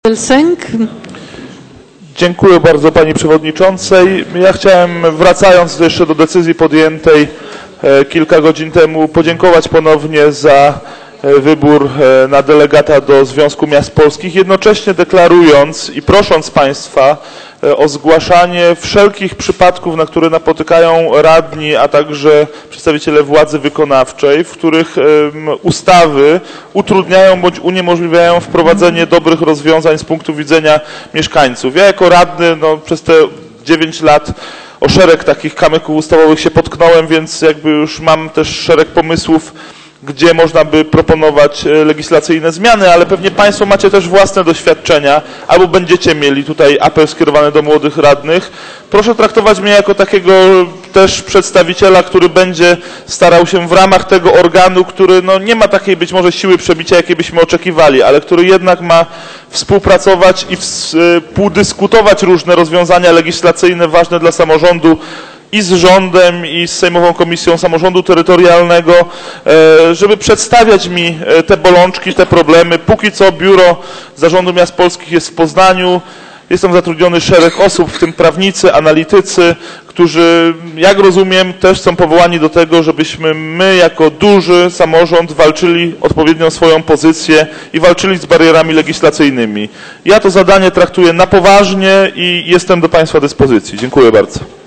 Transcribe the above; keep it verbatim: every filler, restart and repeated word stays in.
Sęk. Dziękuję bardzo Pani Przewodniczącej. Ja chciałem, wracając jeszcze do decyzji podjętej kilka godzin temu, podziękować ponownie za wybór na delegata do Związku Miast Polskich, jednocześnie deklarując i prosząc Państwa o zgłaszanie wszelkich przypadków, na które napotykają radni, a także przedstawiciele władzy wykonawczej, w których ustawy utrudniają bądź uniemożliwiają wprowadzenie dobrych rozwiązań z punktu widzenia mieszkańców. Ja jako radny no, przez te dziewięć lat o szereg takich kamyków ustawowych się potknąłem, więc jakby już mam też szereg pomysłów, gdzie można by proponować legislacyjne zmiany, ale pewnie Państwo macie też własne doświadczenia, albo będziecie mieli tutaj apel skierowany do młodych radnych. Proszę traktować mnie jako takiego też przedstawiciela, który będzie starał się w ramach tego organu, który no, nie ma takiej być może siły przebicia, jakiej byśmy oczekiwali, ale który jednak ma współpracować i współdyskutować różne rozwiązania legislacyjne ważne dla samorządu, i z rządem, i z Sejmową Komisją Samorządu Terytorialnego, żeby przedstawiać mi te bolączki, te problemy. Póki co Biuro Zarządu Miast Polskich jest w Poznaniu. Jest tam zatrudniony szereg osób, w tym prawnicy, analitycy, którzy, jak rozumiem, też są powołani do tego, żebyśmy my jako duży samorząd walczyli odpowiednią swoją pozycję i walczyli z barierami legislacyjnymi. Ja to zadanie traktuję na poważnie i jestem do Państwa dyspozycji. Dziękuję bardzo.